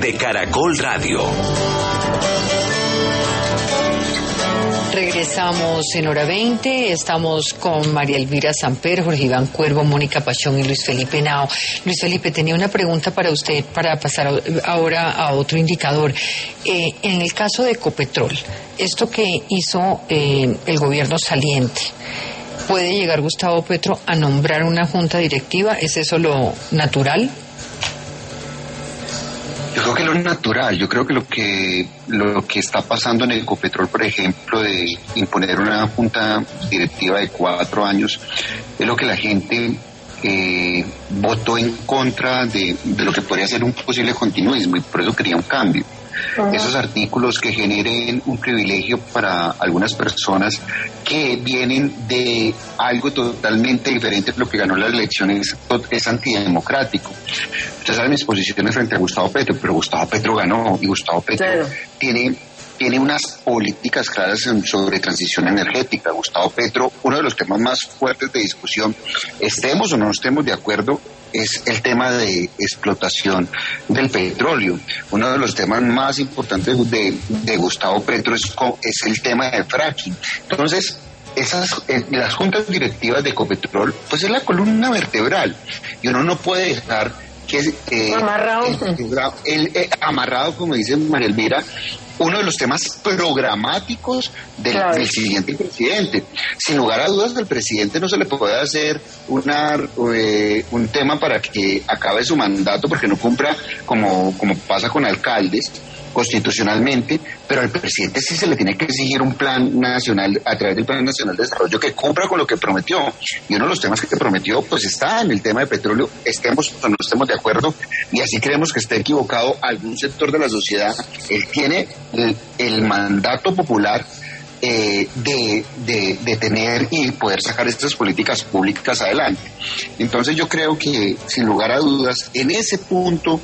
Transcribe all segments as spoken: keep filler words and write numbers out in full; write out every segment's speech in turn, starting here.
de Caracol Radio. Regresamos en hora veinte, estamos con María Elvira Samper, Jorge Iván Cuervo, Mónica Pachón y Luis Felipe Henao. Luis Felipe, tenía una pregunta para usted para pasar ahora a otro indicador. Eh, en el caso de Ecopetrol, esto que hizo eh, el gobierno saliente, ¿puede llegar Gustavo Petro a nombrar una junta directiva? ¿Es eso lo natural? Yo creo que lo natural, yo creo que lo que lo que está pasando en Ecopetrol, por ejemplo, de imponer una junta directiva de cuatro años, es lo que la gente eh, votó en contra de, de lo que podría ser un posible continuismo, y por eso quería un cambio. Uh-huh. Esos artículos que generen un privilegio para algunas personas que vienen de algo totalmente diferente de lo que ganó las elecciones, es antidemocrático. Ustedes saben mis posiciones frente a Gustavo Petro, pero Gustavo Petro ganó y Gustavo Petro claro. tiene, tiene unas políticas claras sobre transición energética. Gustavo Petro, uno de los temas más fuertes de discusión, estemos o no estemos de acuerdo, es el tema de explotación del petróleo. Uno de los temas más importantes de, de Gustavo Petro es, es el tema del fracking. Entonces, esas eh, las juntas directivas de Ecopetrol, pues es la columna vertebral, y uno no puede dejar que eh, amarrado, el, el, eh, amarrado, como dice María Elvira, uno de los temas programáticos del, claro. del siguiente presidente. Sin lugar a dudas, del presidente no se le puede hacer una, eh, un tema para que acabe su mandato porque no cumpla, como, como pasa con alcaldes, constitucionalmente, pero al presidente sí se le tiene que exigir un plan nacional a través del Plan Nacional de Desarrollo que cumpla con lo que prometió. Y uno de los temas que prometió pues está en el tema de petróleo, estemos o no estemos de acuerdo, y así creemos que esté equivocado algún sector de la sociedad. Él tiene el, el mandato popular eh, de, de, de tener y poder sacar estas políticas públicas adelante. Entonces yo creo que, sin lugar a dudas, en ese punto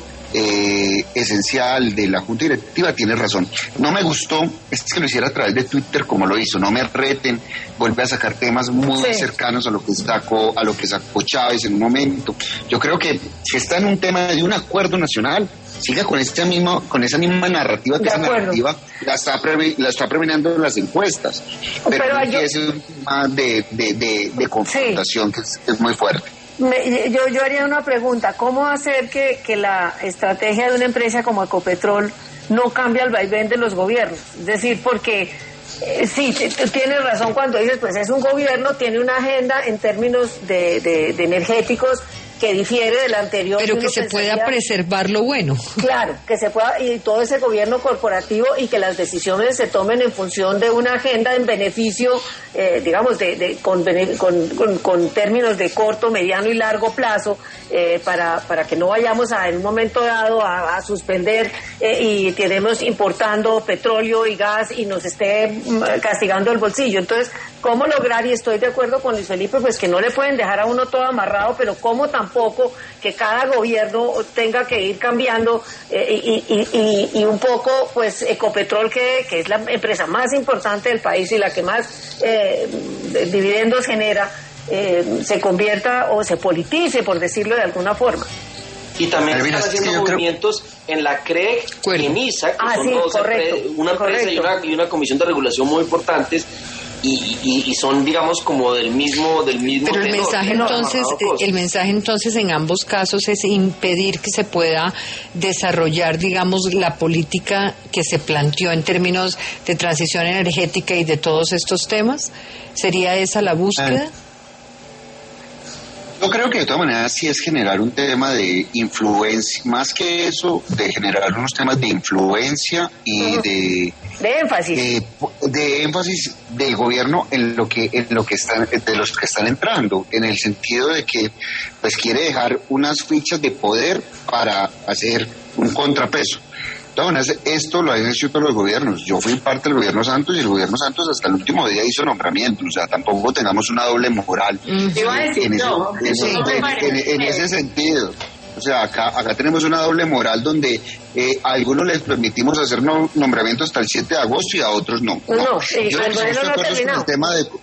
Eh, esencial de la Junta Directiva tiene razón. No me gustó es que lo hiciera a través de Twitter como lo hizo. No me reten, vuelve a sacar temas muy sí. cercanos a lo que sacó a lo que sacó Chávez en un momento. Yo creo que si está en un tema de un acuerdo nacional, siga con esta misma con esa misma narrativa, que esa narrativa la está pre, la está premiando en las encuestas, pero, pero no yo... es un tema de, de, de, de confrontación sí. que es, es muy fuerte. Me, yo, yo haría una pregunta: ¿cómo hacer que, que la estrategia de una empresa como Ecopetrol no cambie al vaivén de los gobiernos? Es decir, porque eh, sí, tú tienes razón cuando dices, pues es un gobierno, tiene una agenda en términos de, de, de energéticos que difiere del anterior. Pero que se pensaría, pueda preservar lo bueno. Claro, que se pueda, y todo ese gobierno corporativo, y que las decisiones se tomen en función de una agenda en beneficio, eh, digamos, de, de con, con, con, con términos de corto, mediano y largo plazo, eh, para, para que no vayamos a, en un momento dado a, a suspender eh, y tenemos importando petróleo y gas y nos esté castigando el bolsillo. Entonces, ¿cómo lograr? Y estoy de acuerdo con Luis Felipe, pues que no le pueden dejar a uno todo amarrado, pero ¿cómo tampoco poco que cada gobierno tenga que ir cambiando eh, y, y, y, y un poco pues Ecopetrol, que, que es la empresa más importante del país y la que más eh, dividendos genera, eh, se convierta o se politice, por decirlo de alguna forma? Y también están haciendo movimientos creo... en la C R E C y en I S A, que ah, son sí, dos correcto, empre- una empresa correcto. y una, y una comisión de regulación muy importantes. Y, y, y son, digamos, como del mismo del mismo pero el tenor, mensaje no, entonces el mensaje entonces en ambos casos es impedir que se pueda desarrollar, digamos, la política que se planteó en términos de transición energética y de todos estos temas. ¿Sería esa la búsqueda? Ah. Yo creo que de todas maneras sí es generar un tema de influencia, más que eso, de generar unos temas de influencia y uh-huh. de de énfasis de, de énfasis del gobierno en lo que en lo que están de los que están entrando, en el sentido de que pues quiere dejar unas fichas de poder para hacer un contrapeso. Entonces, esto lo han hecho todos los gobiernos. Yo fui parte del gobierno Santos y el gobierno Santos hasta el último día hizo nombramientos. O sea, tampoco tengamos una doble moral mm. en, decir, en, ese, no, en, ese, en, en, en ese sentido. O sea, acá, acá tenemos una doble moral donde eh, a algunos les permitimos hacer no, nombramientos hasta el siete de agosto y a otros no. No, no sí, yo creo que estamos de acuerdo con el tema de...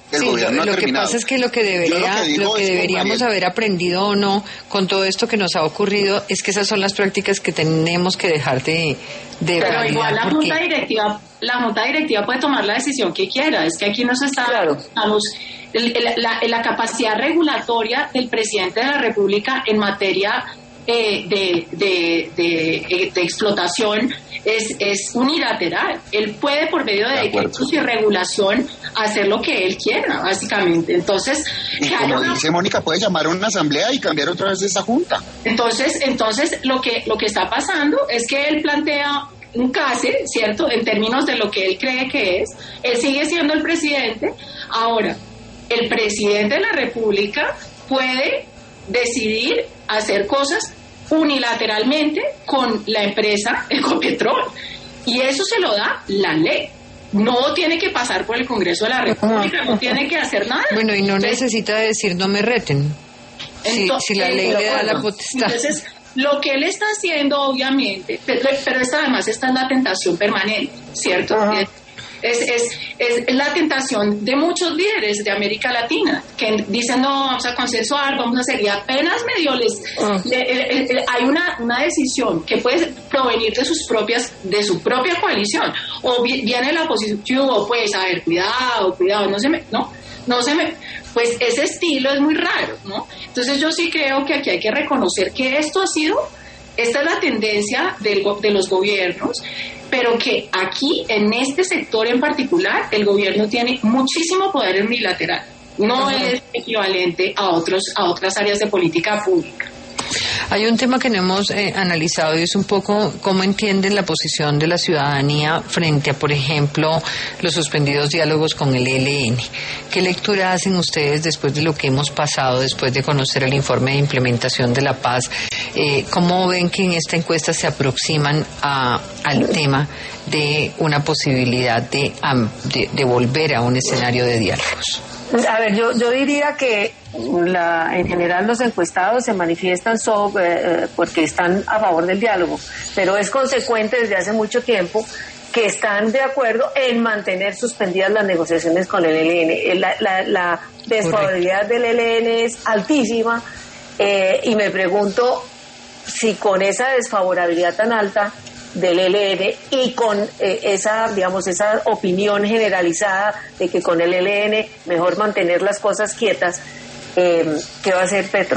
El sí, gobierno lo, ha lo que terminado. pasa es que lo que debería, lo que, lo que es deberíamos haber aprendido o no con todo esto que nos ha ocurrido es que esas son las prácticas que tenemos que dejar de, de Pero validar, igual la porque... junta directiva, la junta directiva puede tomar la decisión que quiera. Es que aquí nos está, Claro. estamos, el- el- la, la capacidad regulatoria del presidente de la República en materia eh, de, de, de, de explotación es, es unilateral. Él puede, por medio de De acuerdo. decretos y regulación, hacer lo que él quiera, básicamente. Entonces, Y que haya como una- dice Mónica, puede llamar a una asamblea y cambiar otra vez esa junta. entonces, entonces lo que lo que está pasando es que él plantea un case, ¿cierto? En términos de lo que él cree que es. Él sigue siendo el presidente. Ahora, el presidente de la República puede decidir hacer cosas unilateralmente con la empresa Ecopetrol. Y eso se lo da la ley. No tiene que pasar por el Congreso de la República, no tiene que hacer nada. Bueno, y no Entonces, necesita decir no me reten. Si, Ento- si la ley eh, le da la bueno, potestad. Entonces, lo que él está haciendo, obviamente, pero, pero esta además está en la tentación permanente, ¿cierto? Ajá. Es, es, es la tentación de muchos líderes de América Latina que dicen no, vamos a consensuar, vamos a hacer, y apenas medio les Ah. le- le- le- hay una, una decisión que puede provenir de sus propias, de su propia coalición, o vi- viene la oposición, pues a ver, cuidado, cuidado, no se me, no, no se me, pues ese estilo es muy raro, ¿no? Entonces yo sí creo que aquí hay que reconocer que esto ha sido, esta es la tendencia del go- de los gobiernos, pero que aquí, en este sector en particular, el gobierno tiene muchísimo poder unilateral. No Ajá. es equivalente a otros a otras áreas de política pública. Hay un tema que no hemos eh, analizado y es un poco cómo entienden la posición de la ciudadanía frente a, por ejemplo, los suspendidos diálogos con el E L N. ¿Qué lectura hacen ustedes después de lo que hemos pasado, después de conocer el informe de implementación de la paz? Eh, ¿Cómo ven que en esta encuesta se aproximan a, al tema de una posibilidad de, am- de, de volver a un escenario de diálogos? A ver, yo, yo diría que la, en general los encuestados se manifiestan sobre, eh, porque están a favor del diálogo, pero es consecuente desde hace mucho tiempo que están de acuerdo en mantener suspendidas las negociaciones con el E L N. Eh, La, la, la desfavorabilidad del E L N es altísima eh, y me pregunto si con esa desfavorabilidad tan alta del E L N y con eh, esa, digamos, esa opinión generalizada de que con el E L N mejor mantener las cosas quietas, eh, ¿qué va a hacer Petro?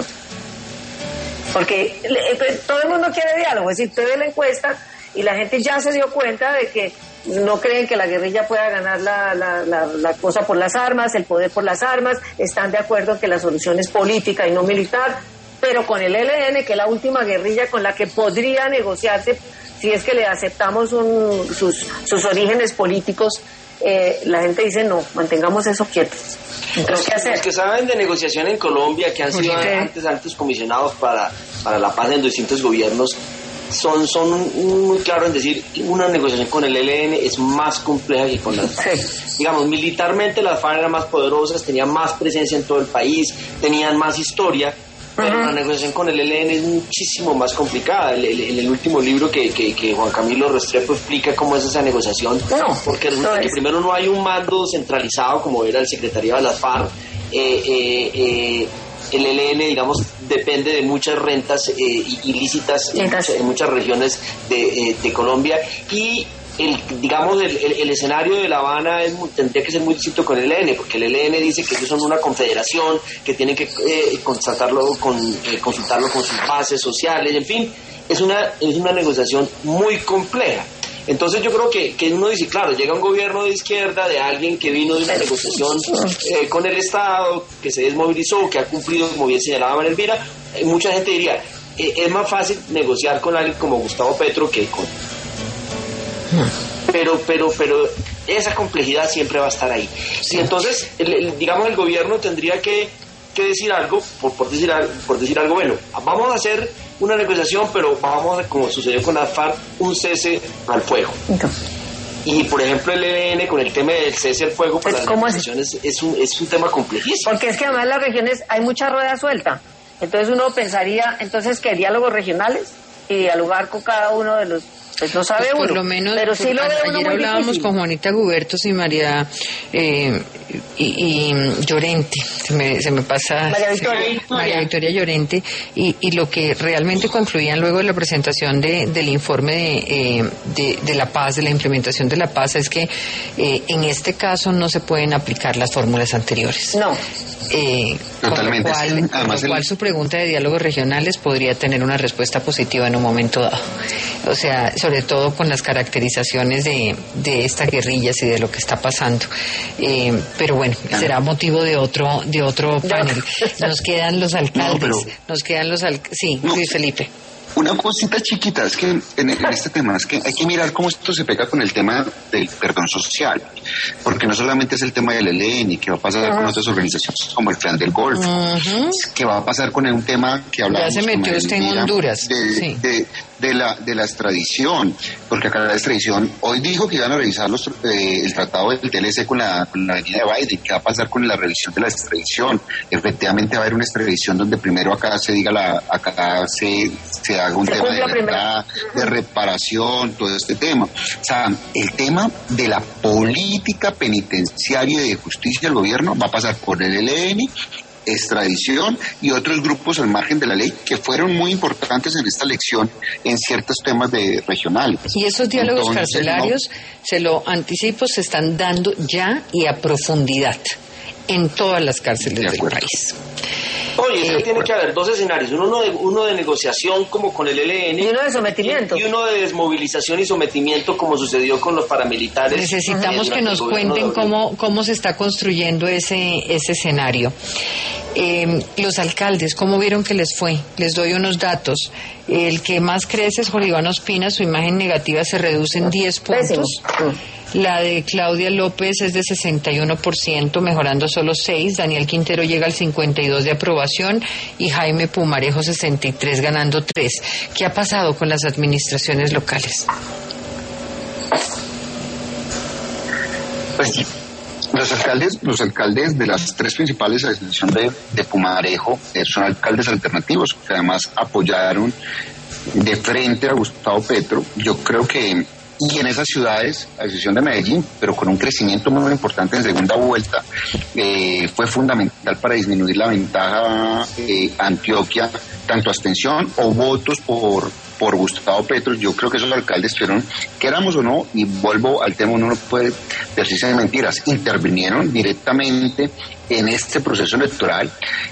Porque eh, todo el mundo quiere diálogo, es decir, usted ve la encuesta y la gente ya se dio cuenta de que no creen que la guerrilla pueda ganar la, la, la, la cosa por las armas, el poder por las armas, están de acuerdo en que la solución es política y no militar, pero con el E L N, que es la última guerrilla con la que podría negociarse, si es que le aceptamos un, sus, sus orígenes políticos, eh, la gente dice no, mantengamos eso quieto. Los, ¿Qué hacer? los que saben de negociación en Colombia, que han sido ¿Por qué? antes altos comisionados para, para la paz en distintos gobiernos, son, son muy claros en decir que una negociación con el E L N es más compleja que con las FARC. Sí. Digamos, militarmente las FARC eran más poderosas, tenían más presencia en todo el país, tenían más historia, pero Ajá. la negociación con el E L N es muchísimo más complicada. En el, el, el último libro que, que, que Juan Camilo Restrepo explica cómo es esa negociación, No, porque resulta no que es. primero no hay un mando centralizado como era el secretariado de las FARC. Eh, eh, eh, el E L N, digamos, depende de muchas rentas eh, ilícitas en, Rentas. muchas- en muchas regiones de, eh, de Colombia, y el, digamos, el, el, el escenario de La Habana es, muy- tendría que ser muy distinto con el E L N, porque el E L N dice que ellos son una confederación, que tienen que eh, constatarlo con, eh, consultarlo con sus bases sociales, en fin, es una, es una negociación muy compleja. Entonces yo creo que, que uno dice, claro, llega un gobierno de izquierda, de alguien que vino de una negociación eh, con el Estado, que se desmovilizó, que ha cumplido, como bien señalaba María Elvira, eh, mucha gente diría, eh, es más fácil negociar con alguien como Gustavo Petro que con... Pero, pero, pero esa complejidad siempre va a estar ahí. Y entonces, el- el- digamos, el gobierno tendría que, que decir algo, por, por, decir, al- por decir algo, bueno, vamos a hacer una negociación, pero vamos a, como sucedió con la FARC, un cese al fuego. Y, por ejemplo, el E L N con el tema del cese al fuego, pues Pues, las ¿cómo es? negociaciones es un, es un tema complejísimo. Porque es que además las regiones hay mucha rueda suelta. Entonces uno pensaría, entonces, ¿qué? Diálogos regionales y dialogar con cada uno de los Pues no sabe pues por uno, lo menos, pero sí lo veo uno ayer muy hablábamos difícil. con Juanita Gubertos y María eh, y, y Llorente, se me, se me pasa María Victoria. se, María Victoria Llorente, y, y lo que realmente concluían luego de la presentación de, del informe de, eh, de, de la paz, de la implementación de la paz, es que eh, en este caso no se pueden aplicar las fórmulas anteriores. No. Eh, Totalmente. Con lo cual, Sí. con Además, lo cual el... su pregunta de diálogos regionales podría tener una respuesta positiva en un momento dado. O sea, sobre todo con las caracterizaciones de, de estas guerrillas y de lo que está pasando. Eh, pero bueno, será motivo de otro de otro panel. Nos quedan los alcaldes. No, pero... Nos quedan los alcaldes. Sí, no. Luis Felipe. Una cosita chiquita, es que en, en este tema, es que hay que mirar cómo esto se pega con el tema del perdón social, porque no solamente es el tema del E L N, que va a pasar uh-huh. con otras organizaciones como el Clan del Golfo, uh-huh. que va a pasar con un tema que hablamos. Ya se metió usted en Honduras. De, sí. de, de, la, de la extradición, porque acá la extradición, hoy dijo que iban a revisar los, eh, el tratado del T L C con la, con la avenida de Biden, que va a pasar con la revisión de la extradición. Efectivamente va a haber una extradición donde primero acá se diga la, acá se, se haga un se tema de verdad, de reparación, todo este tema. O sea, el tema de la política penitenciaria y de justicia del gobierno va a pasar por el E L N, extradición y otros grupos al margen de la ley que fueron muy importantes en esta elección en ciertos temas de regionales. Y esos diálogos Entonces, carcelarios, no, se lo anticipo, se están dando ya y a profundidad en todas las cárceles de del país. Oye, es que Eh, tiene que haber dos escenarios, uno de, uno de negociación como con el E L N y uno de sometimiento y, y uno de desmovilización y sometimiento como sucedió con los paramilitares. Necesitamos que nos cuenten cómo, cómo se está construyendo ese, ese escenario. Eh, los alcaldes, ¿cómo vieron que les fue? Les doy unos datos. El que más crece es Jorge Iván Ospina, su imagen negativa se reduce en diez puntos. La de Claudia López es de sesenta y uno por ciento, mejorando solo seis. Daniel Quintero llega al cincuenta y dos de aprobación y Jaime Pumarejo sesenta y tres, ganando tres. ¿Qué ha pasado con las administraciones locales? Pues los alcaldes, los alcaldes de las tres principales, a excepción de, de Pumarejo, eh, son alcaldes alternativos que además apoyaron de frente a Gustavo Petro. Yo creo que y en esas ciudades, a excepción de Medellín, pero con un crecimiento muy importante en segunda vuelta, eh, fue fundamental para disminuir la ventaja eh, Antioquia, tanto abstención o votos por por Gustavo Petro. Yo creo que esos alcaldes fueron, queramos o no, y vuelvo al tema, uno no puede decirse de mentiras, intervinieron directamente en este proceso electoral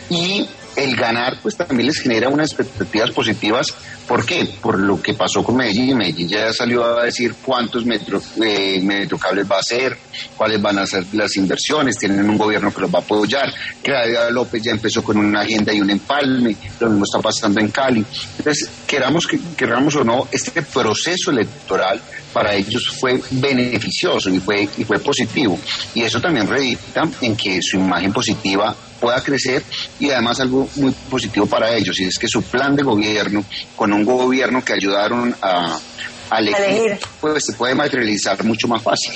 y el ganar pues también les genera unas expectativas positivas. ¿Por qué? Por lo que pasó con Medellín. Medellín ya salió a decir cuántos metro, eh, metrocables va a hacer, cuáles van a ser las inversiones, tienen un gobierno que los va a apoyar. Claudia López ya empezó con una agenda y un empalme, lo mismo está pasando en Cali. Entonces, queramos, que, queramos o no, este proceso electoral para ellos fue beneficioso y fue, y fue positivo. Y eso también redita en que su imagen positiva pueda crecer y además algo muy positivo para ellos, y es que su plan de gobierno, con un gobierno que ayudaron a, a elegir, pues se puede materializar mucho más fácil.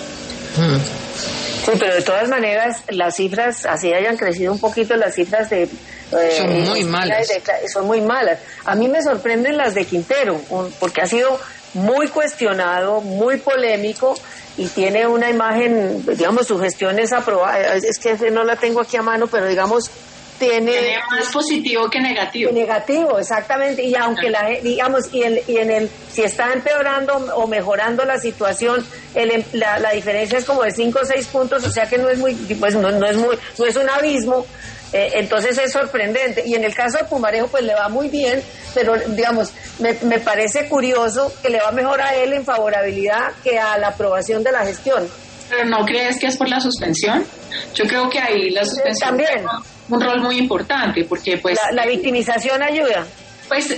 Mm. Sí, pero de todas maneras las cifras, así hayan crecido un poquito, las cifras de... Eh, son muy malas. De, son muy malas. A mí me sorprenden las de Quintero, porque ha sido muy cuestionado, muy polémico y tiene una imagen, digamos, su gestión es aprobada, es que no la tengo aquí a mano, pero digamos, tiene... Tiene más positivo que negativo. Negativo, exactamente, y aunque la, digamos, y, el, y en el, si está empeorando o mejorando la situación, el, la, la diferencia es como de cinco o seis puntos, o sea que no es muy, pues no, no es muy, no es un abismo. Eh, entonces es sorprendente, y en el caso de Pumarejo pues le va muy bien, pero digamos me, me parece curioso que le va mejor a él en favorabilidad que a la aprobación de la gestión. ¿Pero no crees que es por la suspensión? Yo creo que ahí la suspensión también tiene un rol muy importante, porque pues la, la victimización ayuda. Pues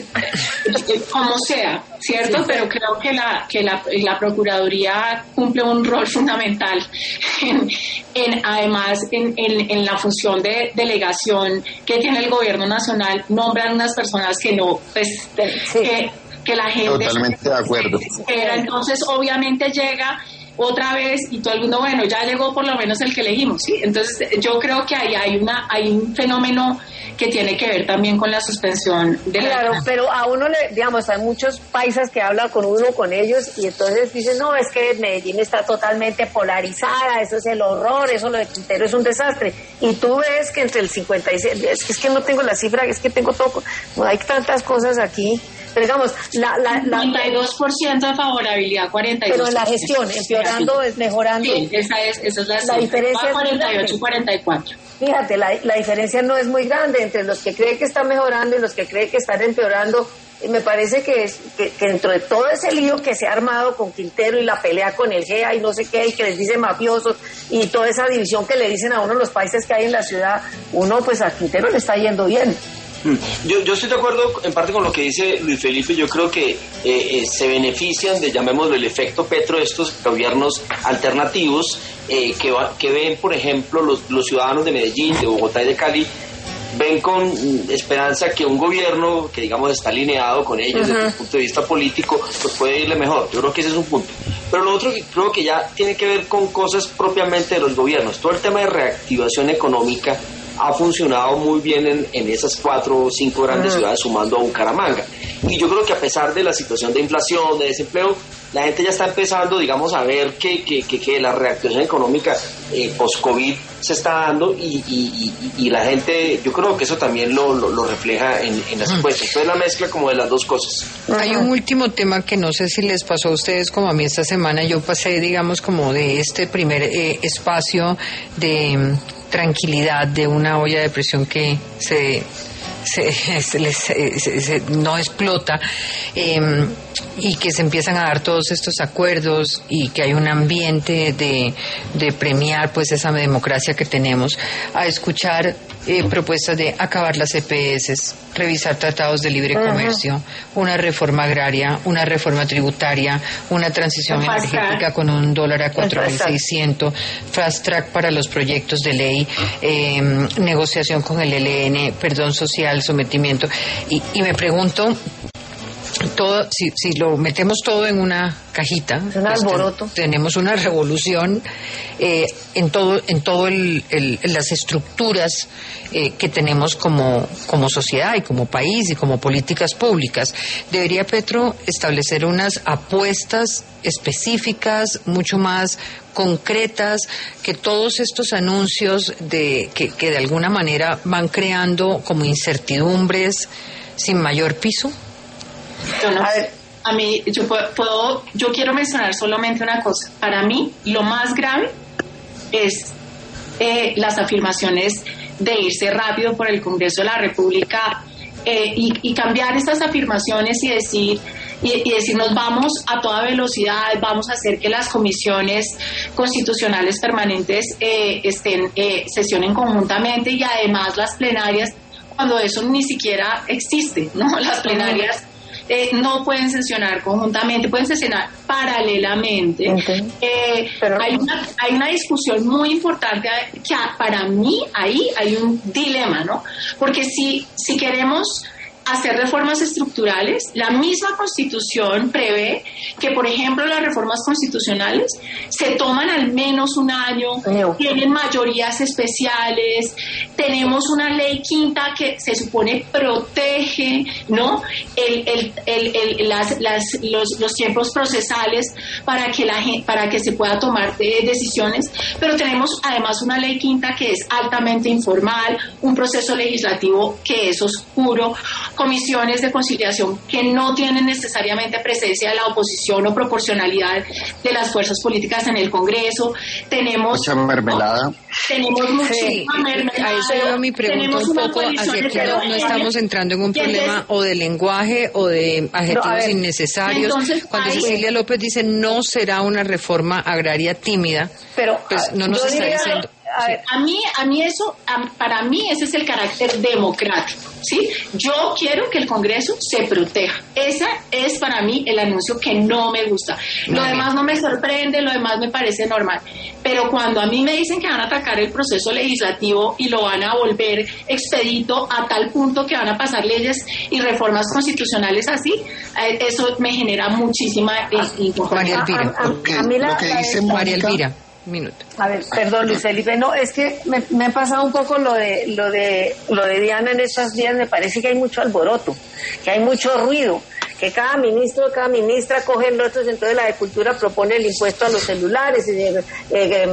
como sea, ¿cierto? Sí, pero creo que la que la, la Procuraduría cumple un rol fundamental en, en además en, en, en la función de delegación que tiene el gobierno nacional. Nombran unas personas que no, pues sí. que, que la gente totalmente de acuerdo. espera. Entonces obviamente llega otra vez y todo el mundo, bueno, ya llegó por lo menos el que elegimos, ¿sí? Entonces yo creo que ahí hay una hay un fenómeno que tiene que ver también con la suspensión de la... Claro, pero a uno le, digamos, hay muchos paisas que hablan con uno, con ellos, y entonces dicen, no, es que Medellín está totalmente polarizada, eso es el horror, eso lo de Quintero es un desastre. Y tú ves que entre el cincuenta y seis, es que, es que no tengo la cifra, es que tengo todo, no hay tantas cosas aquí. Pero digamos, la... la, la cincuenta y dos por ciento de favorabilidad, cuarenta y dos por ciento. Pero en la gestión, empeorando, es mejorando. Sí, esa es, esa es la, la diferencia. cuarenta y ocho, cuarenta y cuatro. Fíjate, la, la diferencia no es muy grande entre los que creen que están mejorando y los que creen que están empeorando. Me parece que, es, que, que dentro de todo ese lío que se ha armado con Quintero y la pelea con el G E A y no sé qué, y que les dicen mafiosos y toda esa división que le dicen a uno los países que hay en la ciudad, uno pues a Quintero le está yendo bien. Yo, yo estoy de acuerdo en parte con lo que dice Luis Felipe. Yo creo que eh, eh, se benefician de, llamémoslo, el efecto Petro, estos gobiernos alternativos eh, que, va, que ven, por ejemplo, los, los ciudadanos de Medellín, de Bogotá y de Cali, ven con esperanza que un gobierno que, digamos, está alineado con ellos uh-huh. desde el punto de vista político, pues puede irle mejor. Yo creo que ese es un punto. Pero lo otro que creo que ya tiene que ver con cosas propiamente de los gobiernos. Todo el tema de reactivación económica ha funcionado muy bien en, en esas cuatro o cinco grandes uh-huh. ciudades, sumando a Bucaramanga. Y yo creo que a pesar de la situación de inflación, de desempleo, la gente ya está empezando, digamos, a ver que, que, que, que la reactivación económica eh, post-COVID se está dando y, y, y, y la gente, yo creo que eso también lo, lo, lo refleja en, en las encuestas. Entonces, la mezcla como de las dos cosas. Hay un último tema que no sé si les pasó a ustedes como a mí esta semana. Yo pasé, digamos, como de este primer eh, espacio de tranquilidad, de una olla de presión que se... Se, se, les, se, se, no explota eh, y que se empiezan a dar todos estos acuerdos y que hay un ambiente de, de premiar pues esa democracia que tenemos, a escuchar eh, propuestas de acabar las E P S, revisar tratados de libre uh-huh. comercio, una reforma agraria, una reforma tributaria, una transición fast energética track. Con un dólar a cuatro mil seiscientos, fast track para los proyectos de ley, eh, negociación con el E L N, perdón social, sometimiento, y, y me pregunto todo, si, si lo metemos todo en una cajita, es un alboroto. Pues, tenemos una revolución eh, en todo, en todo el, el, las estructuras eh, que tenemos como, como sociedad y como país y como políticas públicas. Debería Petro establecer unas apuestas específicas, mucho más concretas, que todos estos anuncios de que, que de alguna manera van creando como incertidumbres sin mayor piso. Yo no, a ver, a mí, yo puedo, puedo, yo quiero mencionar solamente una cosa. Para mí, lo más grave es eh, las afirmaciones de irse rápido por el Congreso de la República eh, y, y cambiar estas afirmaciones y decir y, y decirnos vamos a toda velocidad, vamos a hacer que las comisiones constitucionales permanentes eh, estén eh, sesionen conjuntamente y además las plenarias, cuando eso ni siquiera existe, ¿no? Las plenarias Eh, no pueden sesionar conjuntamente, pueden sesionar paralelamente. Okay. Eh, Pero, hay, una, hay una discusión muy importante que para mí ahí hay un dilema, ¿no? Porque si, si queremos hacer reformas estructurales, la misma Constitución prevé que, por ejemplo, las reformas constitucionales se toman al menos un año, tienen mayorías especiales, tenemos una ley quinta que se supone protege, ¿no? El, el, el, el, las, las, los, los tiempos procesales para que, la, para que se pueda tomar de, decisiones, pero tenemos además una ley quinta que es altamente informal, un proceso legislativo que es oscuro, comisiones de conciliación que no tienen necesariamente presencia de la oposición o proporcionalidad de las fuerzas políticas en el Congreso. Tenemos mucha mermelada. ¿no? Tenemos mucha sí, mermelada. A eso iba mi pregunta un poco, hacia que no, no estamos entrando en un problema entonces, o de lenguaje o de adjetivos no, ver, innecesarios. Entonces, Cuando ahí, Cecilia López dice no será una reforma agraria tímida, pero pues no nos está diría, diciendo... a, ver, a mí, a mí eso, a, para mí ese es el carácter democrático, ¿sí? Yo quiero que el Congreso se proteja. Ese es para mí el anuncio que no me gusta. Lo no, demás no me sorprende, lo demás me parece normal. Pero cuando a mí me dicen que van a atacar el proceso legislativo y lo van a volver expedito a tal punto que van a pasar leyes y reformas constitucionales así, eso me genera muchísima María Elvira. A, a, a mí la, lo que dice la, María Elvira. Minuto. A ver, perdón, Luis Felipe, no, es que me, me ha pasado un poco lo de lo de lo de Diana en estos días. Me parece que hay mucho alboroto, que hay mucho ruido, que cada ministro, cada ministra coge los otros. Entonces la de Cultura propone el impuesto a los celulares, y eh, eh,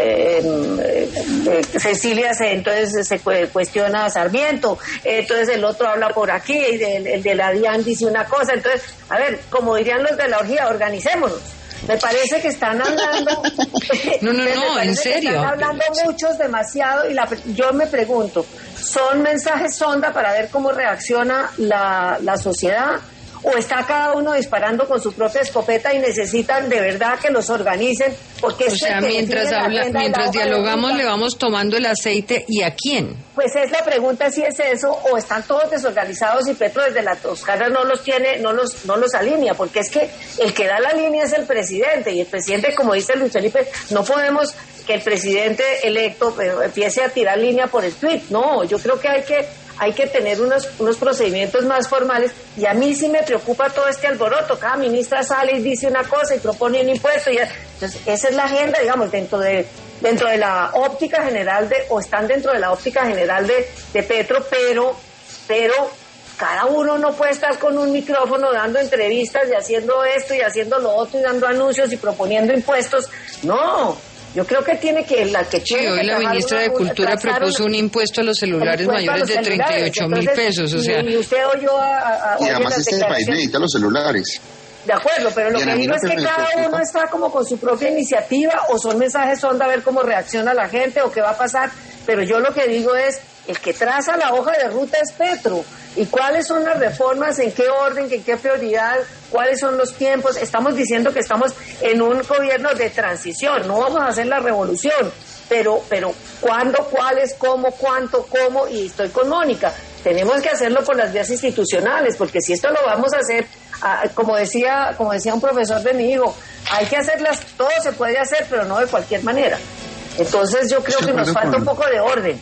eh, eh, Cecilia se, entonces se cuestiona a Sarmiento, entonces el otro habla por aquí, y el, el de la DIAN dice una cosa. Entonces, a ver, como dirían los de la orgía, organicémonos. Me parece que están hablando. No, no, no, en serio. Están hablando muchos demasiado y la, yo me pregunto, ¿son mensajes sonda para ver cómo reacciona la, la sociedad? ¿O está cada uno disparando con su propia escopeta y necesitan de verdad que los organicen? Porque o sea, mientras habla, mientras dialogamos le vamos tomando el aceite, ¿y a quién? Pues es la pregunta, si es eso, o están todos desorganizados y Petro desde la Toscana no los tiene, no los, no los alinea, porque es que el que da la línea es el presidente, y el presidente, como dice Luis Felipe, no podemos que el presidente electo empiece a tirar línea por el tuit. No, yo creo que hay que hay que tener unos, unos procedimientos más formales, y a mí sí me preocupa todo este alboroto. Cada ministra sale y dice una cosa y propone un impuesto, y entonces esa es la agenda, digamos, dentro de dentro de la óptica general de, o están dentro de la óptica general de, de Petro, pero pero cada uno no puede estar con un micrófono dando entrevistas y haciendo esto y haciendo lo otro y dando anuncios y proponiendo impuestos. No, yo creo que tiene que la que sí, hoy la ministra de Cultura propuso un impuesto a los celulares mayores de treinta y ocho mil pesos, o sea. Y usted oyó a, a y además este país necesita los celulares. De acuerdo, pero lo que digo es que cada uno está como con su propia iniciativa, o son mensajes sonda a ver cómo reacciona la gente o qué va a pasar. Pero yo lo que digo es, el que traza la hoja de ruta es Petro. ¿Y cuáles son las reformas? ¿En qué orden? ¿En qué prioridad? ¿Cuáles son los tiempos? Estamos diciendo que estamos en un gobierno de transición, no vamos a hacer la revolución, pero, pero ¿cuándo, cuáles, cómo, cuánto, cómo? Y estoy con Mónica, tenemos que hacerlo por las vías institucionales, porque si esto lo vamos a hacer, ah, como decía, como decía un profesor de mi hijo, hay que hacerlas, todo se puede hacer, pero no de cualquier manera. Entonces yo creo que nos falta un poco de orden.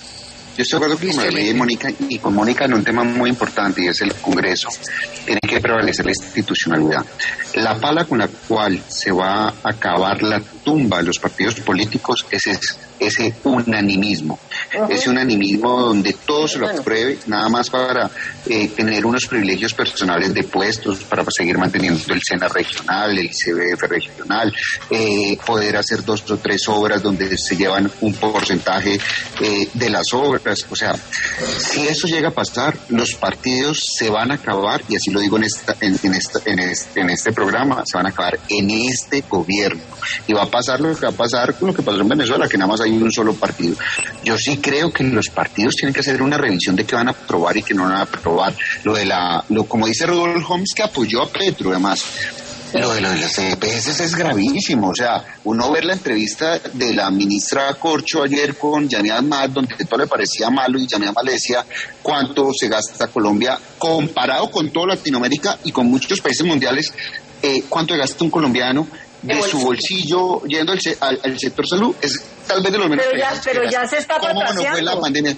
Yo estoy de acuerdo con María y Mónica, y con Mónica en un tema muy importante, y es el Congreso. Tiene que prevalecer la institucionalidad. La pala con la cual se va a acabar la tumba de los partidos políticos es ese, ese unanimismo. Uh-huh. Ese unanimismo donde todo se lo apruebe, nada más para eh, tener unos privilegios personales de puestos, para seguir manteniendo el SENA regional, el I C B F regional, eh, poder hacer dos o tres obras donde se llevan un porcentaje eh, de las obras. O sea, si eso llega a pasar, los partidos se van a acabar, y así lo digo en, esta, en, en, esta, en, este, en este programa, se van a acabar en este gobierno. Y va a pasar lo que va a pasar con lo que pasó en Venezuela, que nada más hay un solo partido. Yo sí creo que los partidos tienen que hacer una revisión de qué van a aprobar y qué no van a aprobar. Lo de la, lo como dice Rodolfo Holmes, que apoyó a Petro, además. Lo de, lo de las E P S es gravísimo, o sea, uno ver la entrevista de la ministra Corcho ayer con Yanni Amat, donde todo le parecía malo, y Yanni Amat le decía cuánto se gasta Colombia comparado con toda Latinoamérica y con muchos países mundiales, eh, cuánto gasta un colomdiano de su bolsillo yendo al, al, al sector salud, es tal vez de los menos. Pero ya, pero ya se está ¿Cómo no fue la pandemia?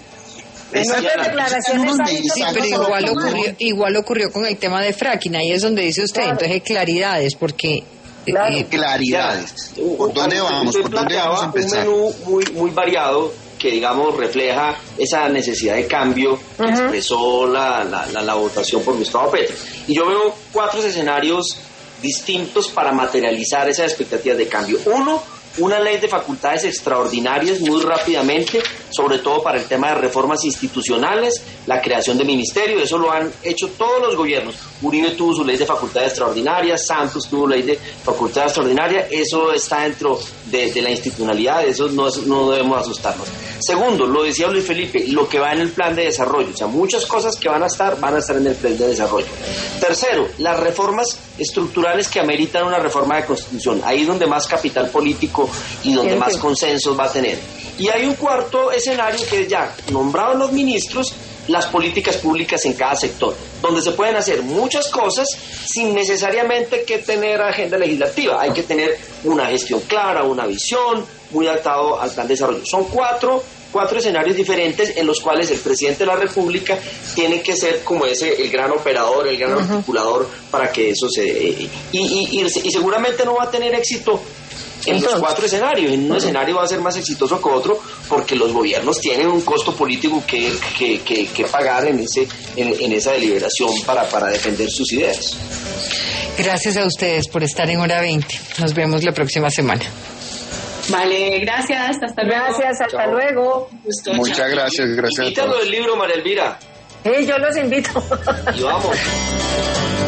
Sí, pero igual ocurrió, igual ocurrió con el tema de fracking, ahí es donde dice usted, claro. Entonces claridades, porque claro. eh, claridades. ¿Por dónde vamos? ¿Por dónde vamos a empezar? Un menú muy, muy variado que, digamos, refleja esa necesidad de cambio que uh-huh. expresó la, la, la, la votación por Gustavo Petro. Y yo veo cuatro escenarios distintos para materializar esas expectativas de cambio. Uno, una ley de facultades extraordinarias muy rápidamente, sobre todo para el tema de reformas institucionales, la creación de ministerios, eso lo han hecho todos los gobiernos. Uribe tuvo su ley de facultades extraordinarias, Santos tuvo ley de facultades extraordinarias, eso está dentro de, de la institucionalidad, eso no, no debemos asustarnos. Segundo, lo decía Luis Felipe, lo que va en el plan de desarrollo, o sea, muchas cosas que van a estar, van a estar en el plan de desarrollo. Tercero, las reformas estructurales que ameritan una reforma de constitución, ahí es donde más capital político y donde más consensos va a tener. Y hay un cuarto escenario que es ya, nombrados los ministros, las políticas públicas en cada sector, donde se pueden hacer muchas cosas sin necesariamente que tener agenda legislativa. Hay que tener una gestión clara, una visión, muy adaptado al plan de desarrollo. Son cuatro, cuatro escenarios diferentes en los cuales el presidente de la República tiene que ser como ese, el gran operador, el gran uh-huh. articulador para que eso se... Y, y, y, y seguramente no va a tener éxito en Entonces, los cuatro escenarios. En un uh-huh. escenario va a ser más exitoso que otro porque los gobiernos tienen un costo político que, que, que, que pagar en ese en, en esa deliberación para, para defender sus ideas. Gracias a ustedes por estar en Hora veinte. Nos vemos la próxima semana. Vale, gracias, hasta luego. Gracias, hasta chao. Luego. Gusto, Muchas chao. gracias, gracias. Invítalo del libro, María Elvira. Sí, yo los invito. Y vamos.